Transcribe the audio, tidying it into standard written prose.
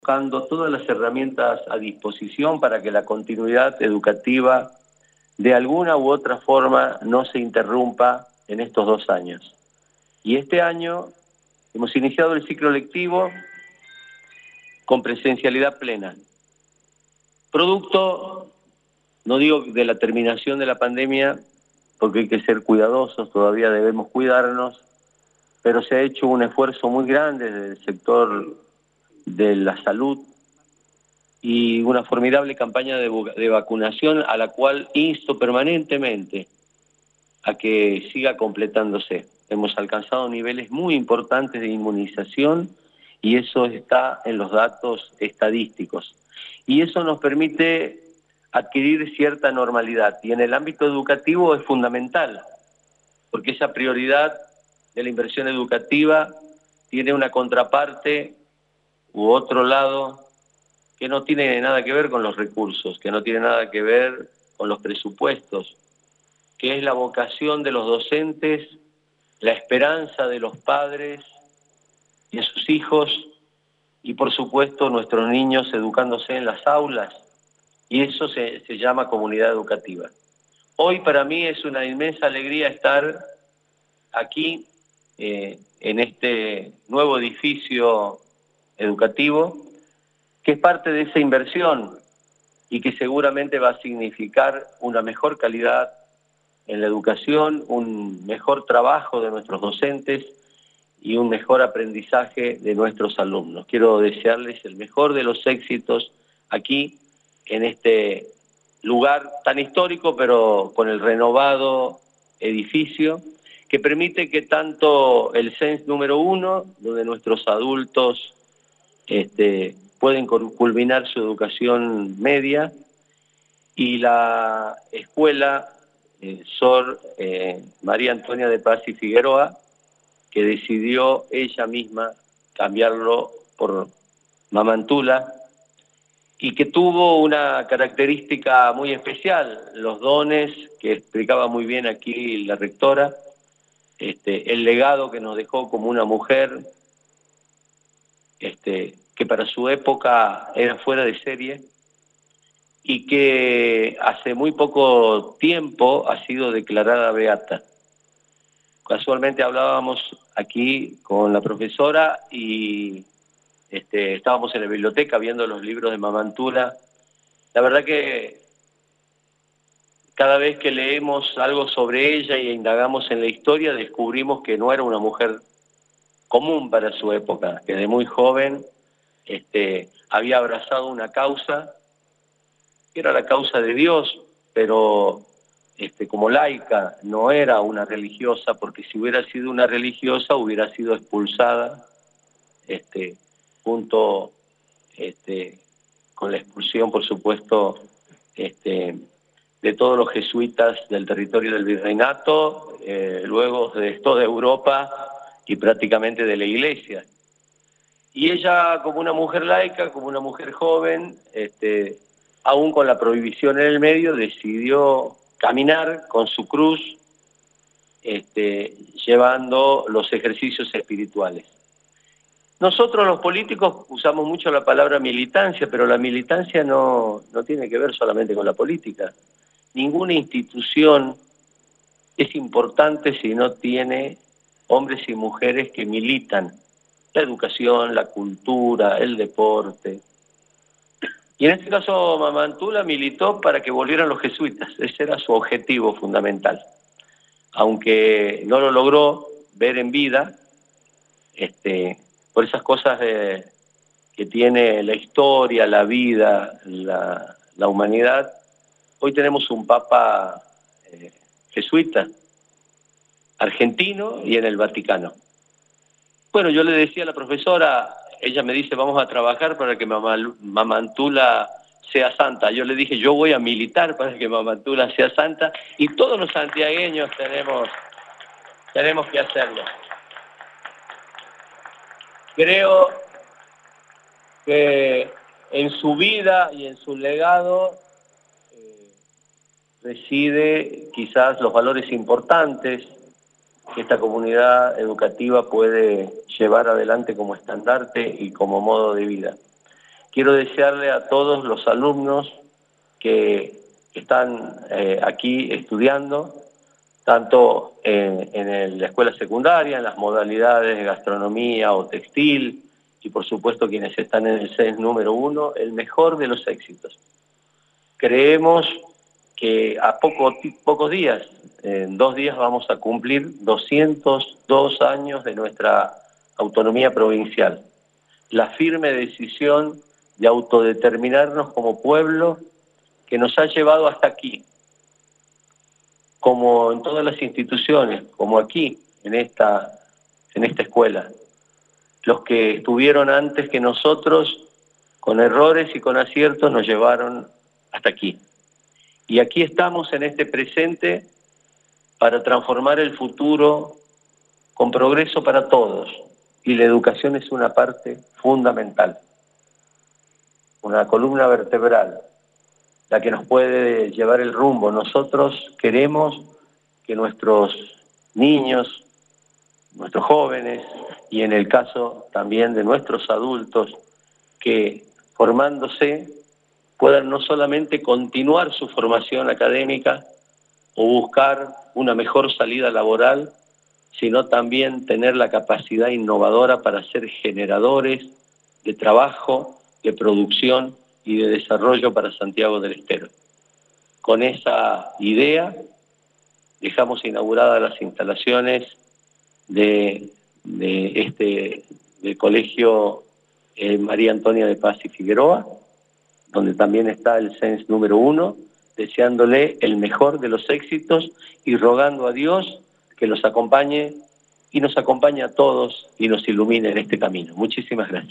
Buscando todas las herramientas a disposición para que la continuidad educativa de alguna u otra forma no se interrumpa en estos 2 años. Y este año hemos iniciado el ciclo lectivo con presencialidad plena. Producto, no digo de la terminación de la pandemia, porque hay que ser cuidadosos, todavía debemos cuidarnos, pero se ha hecho un esfuerzo muy grande desde el sector de la salud y una formidable campaña de vacunación a la cual insto permanentemente a que siga completándose. Hemos alcanzado niveles muy importantes de inmunización y eso está en los datos estadísticos. Y eso nos permite adquirir cierta normalidad. Y en el ámbito educativo es fundamental, porque esa prioridad de la inversión educativa tiene una contraparte u otro lado que no tiene nada que ver con los recursos, que no tiene nada que ver con los presupuestos, que es la vocación de los docentes, la esperanza de los padres y de sus hijos, y por supuesto nuestros niños educándose en las aulas, y eso se llama comunidad educativa. Hoy para mí es una inmensa alegría estar aquí en este nuevo edificio educativo, que es parte de esa inversión y que seguramente va a significar una mejor calidad en la educación, un mejor trabajo de nuestros docentes y un mejor aprendizaje de nuestros alumnos. Quiero desearles el mejor de los éxitos aquí en este lugar tan histórico, pero con el renovado edificio, que permite que tanto el CENS número 1, donde nuestros adultos pueden culminar su educación media, y la escuela Sor María Antonia de Paz y Figueroa, que decidió ella misma cambiarlo por Mamantula, y que tuvo una característica muy especial, los dones, que explicaba muy bien aquí la rectora, el legado que nos dejó como una mujer, que para su época era fuera de serie, y que hace muy poco tiempo ha sido declarada beata. Casualmente hablábamos aquí con la profesora y estábamos en la biblioteca viendo los libros de Mamantula. La verdad que cada vez que leemos algo sobre ella y indagamos en la historia, descubrimos que no era una mujer común para su época, que de muy joven había abrazado una causa, que era la causa de Dios, pero como laica, no era una religiosa, porque si hubiera sido una religiosa hubiera sido expulsada, junto con la expulsión, por supuesto, de todos los jesuitas del territorio del virreinato, luego de toda Europa y prácticamente de la Iglesia. Y ella, como una mujer laica, como una mujer joven, aún con la prohibición en el medio, decidió caminar con su cruz, llevando los ejercicios espirituales. Nosotros los políticos usamos mucho la palabra militancia, pero la militancia no tiene que ver solamente con la política. Ninguna institución es importante si no tiene hombres y mujeres que militan. La educación, la cultura, el deporte. Y en este caso Mamantula militó para que volvieran los jesuitas. Ese era su objetivo fundamental. Aunque no lo logró ver en vida, por esas cosas que tiene la historia, la vida, la humanidad, hoy tenemos un papa jesuita, argentino y en el Vaticano. Bueno, yo le decía a la profesora, ella me dice, vamos a trabajar para que Mamantula sea santa. Yo le dije, yo voy a militar para que Mamantula sea santa, y todos los santiagueños tenemos que hacerlo. Creo que en su vida y en su legado reside quizás los valores importantes que esta comunidad educativa puede llevar adelante como estandarte y como modo de vida. quiero desearle a todos los alumnos que están aquí estudiando, tanto en la escuela secundaria, en las modalidades de gastronomía o textil, y por supuesto quienes están en el CENS número 1, el mejor de los éxitos. Creemos que a pocos días, en 2 días vamos a cumplir 202 años de nuestra autonomía provincial. La firme decisión de autodeterminarnos como pueblo que nos ha llevado hasta aquí, como en todas las instituciones, como aquí, en esta escuela. Los que estuvieron antes que nosotros, con errores y con aciertos, nos llevaron hasta aquí. Y aquí estamos en este presente para transformar el futuro con progreso para todos. Y la educación es una parte fundamental, una columna vertebral, la que nos puede llevar el rumbo. Nosotros queremos que nuestros niños, nuestros jóvenes, y en el caso también de nuestros adultos, que formándose puedan no solamente continuar su formación académica o buscar una mejor salida laboral, sino también tener la capacidad innovadora para ser generadores de trabajo, de producción y de desarrollo para Santiago del Estero. Con esa idea dejamos inauguradas las instalaciones del Colegio María Antonia de Paz y Figueroa, donde también está el CENS número 1, deseándole el mejor de los éxitos y rogando a Dios que los acompañe y nos acompañe a todos y nos ilumine en este camino. Muchísimas gracias.